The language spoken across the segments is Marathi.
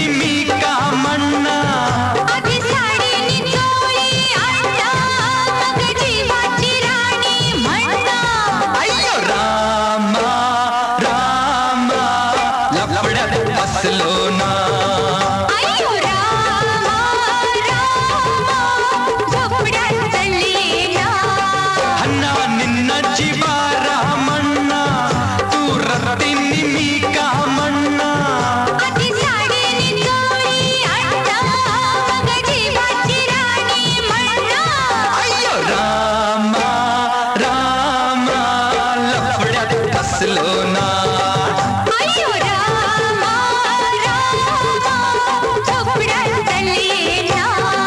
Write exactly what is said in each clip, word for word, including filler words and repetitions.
मी का म्हणणार आधी साडीनी चोळी आणता मग जीवाची राणी म्हणता अय्यो रामा रामा लफड्यात फसलो ना अय्यो रामा रामा झोपड्यात चढली ना हन्ना निन्ना जीवारा म्हणना तू रत्तीनी मी का म्हणना आधी साडीनी चोळी आणता मग जीवाची राणी म्हणता अय्यो रामा रामा लफड्यात फसलो ना अय्यो रामा रामा झोपड्यात चढली ना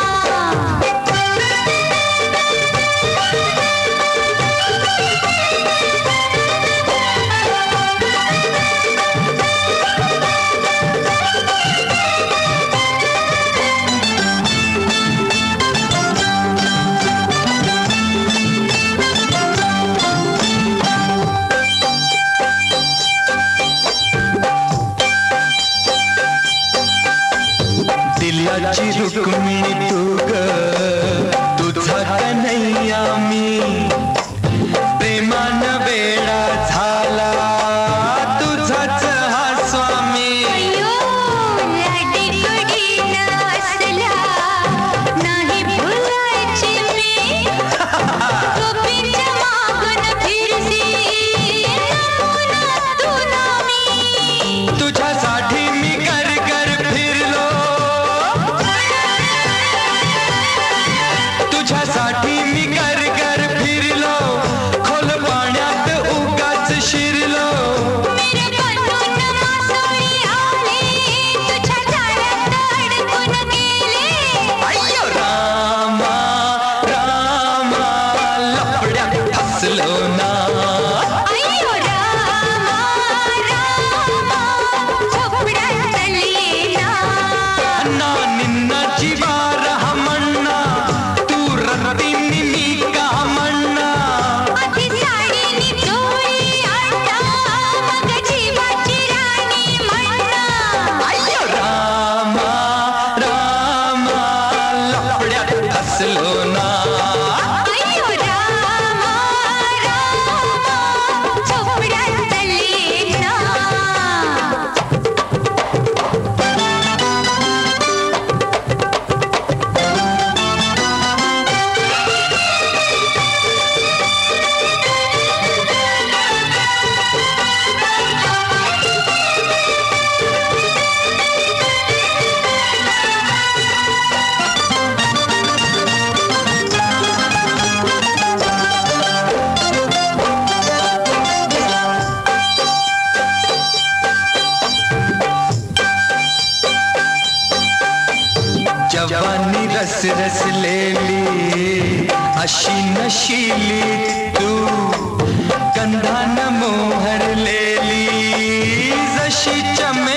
दिलाची रुक्मिणी तू ग तुझा कन्हैया मी प्रेमान वेडा झाला तुझाच हा स्वामी अय्यो लाडीगोडी नसला नाही भुलायची मी गोपींच्या मागून फिरसी नमुना तुला मी तुझ्यासाठी मी कर कर फिरलो तुझ्यासाठी मी कर कर फिरलो खोल पाण्यात उगाच शिरलो मेरे बनून मासोळी आले तुझ्या जाळ्यात अडकून गेले अय्यो रामा रामा लफड्यात फसलो ना अय्यो रामा रामा झोपड्यात चढली ना अन्ना निन्ना जीवारा म्हणना तू रत्तीनी मी का म्हणना आधी साडीनी चोळी आणता मग जीवाची राणी म्हणता अय्यो रामा रामा लफड्यात फसलो ना अय्यो रामा रामा झोपड्यात चढली ना जवानी रस रसलेली अशी नशिली तू गंधान मोहरलेली जशी चमे